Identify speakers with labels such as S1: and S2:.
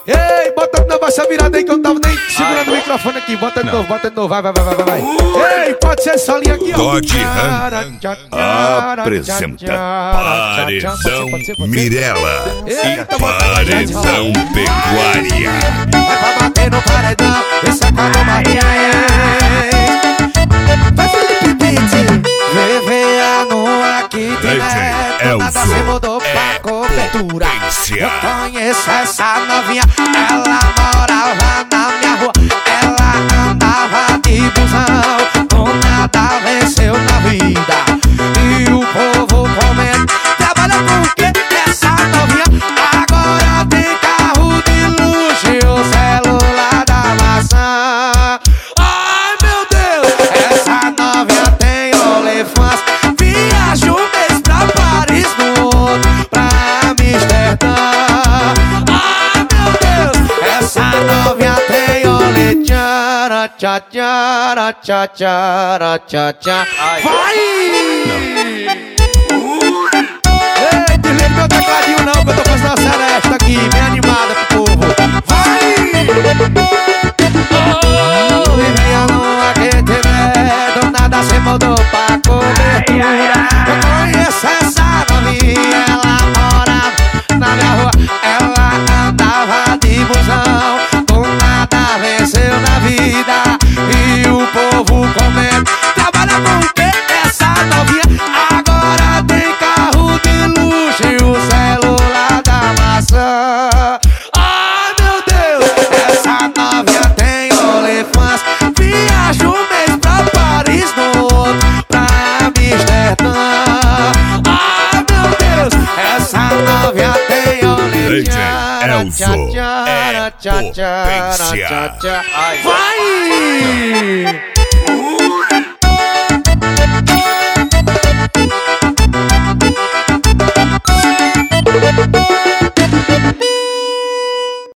S1: Ei, bota de novo essa virada aí que eu tava nem segurando o microfone aqui. Bota de novo, vai. Ei, pode ser essa linha aqui, ó.
S2: Dodge Ram apresenta Paredão Mirella e Paredão Pecuária.
S1: Vai pra bater no paredão, esse é Cado Maria. Vai Felipe Pitts, VVA aqui tem nada se mudou pra cobertura. Eu conheço essa novinha, ela morava na minha rua, ela andava de busão, com nada venceu na vida. E o povo comenta, trabalha com o quê? Essa novinha agora tem carro de luxo e o celular da maçã. Ai meu Deus, essa novinha tem OnlyFans, viaja um mês pra Paris, no outro pra Amsterdã. Ai meu Deus, essa novinha tem OnlyTchara, tchara, tchara. Vai! Ei, desliga meu tecladinho não, que eu tô fazendo a Celeste aqui, bem animada pro povo. Vai! Viviano aqui tem medo, nada se mudou pra cobertura. Eu conheço essa novinha, ela morava na minha rua, ela andava de busão, com nada venceu na vida. E o povo comenta, trabalha com o quê? Essa novinha agora tem carro de luxo e o celular da maçã. Ai meu Deus, essa novinha tem OnlyFans, viaja um mês pra Paris, no outro pra Amsterdã. Ai meu Deus, essa novinha tem OnlyFans.
S2: Elzo é potência.
S1: Vai!